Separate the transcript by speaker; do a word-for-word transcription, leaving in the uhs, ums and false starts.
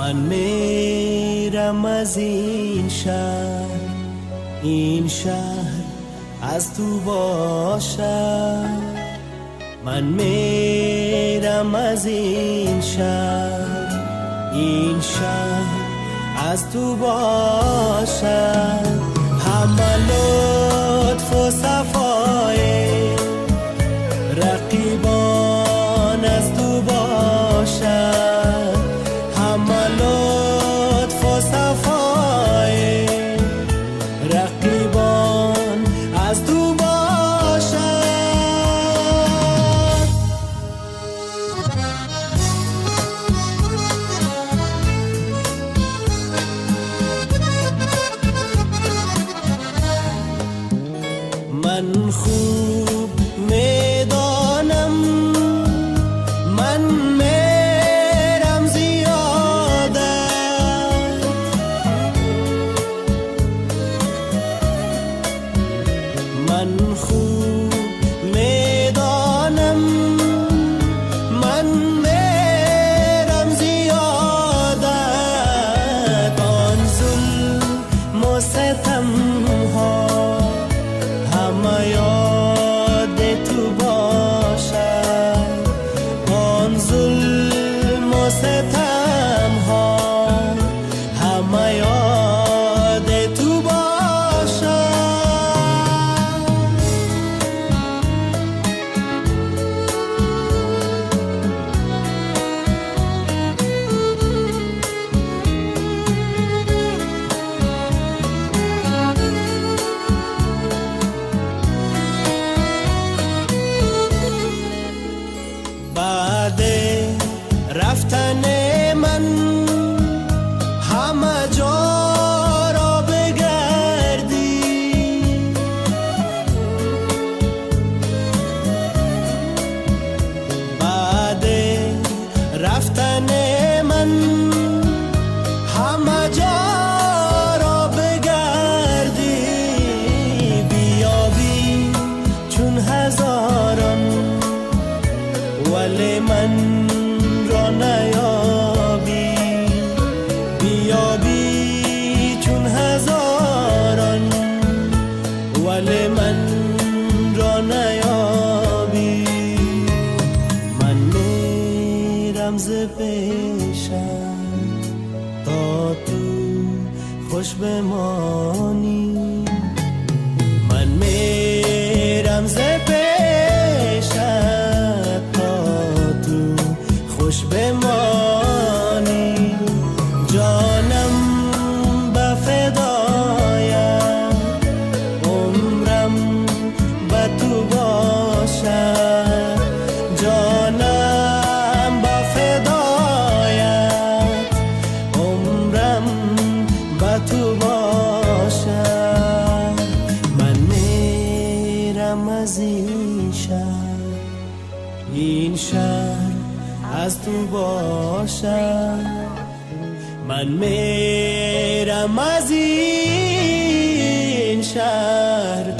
Speaker 1: من میرم از این شهر، این شهر از تو باشد. من میرم از این شهر، این شهر از تو باشد. همه لطف و صفای رقیبان از تو باشد. همه لطف و صفای رقیبان از تو باشد. من خوب میدانم من میرم زیادت، من خوب میدانم من میرم زیادت. آن ظلم و ستم ها همه یاد تو باشد. آن ظلم و ستم ها همه یاد تو باشد. بعد رفتن من همه جا را بگردی، بعد رفتن من همه جا را بگردی. بیابی چون هزاران ولی من را نیابی، بیابی چون هزاران ولی من را نیابی. من میرم ز پیشم تا تو خوش بمانی. من میرم ز پیشم خوش بمانی. جانم به فدایت، عمرم به تو باشد. جانم به فدایت، عمرم به تو باشد. من میرم از این شهر، این شهر از تو باشد. من میرم از این شهر،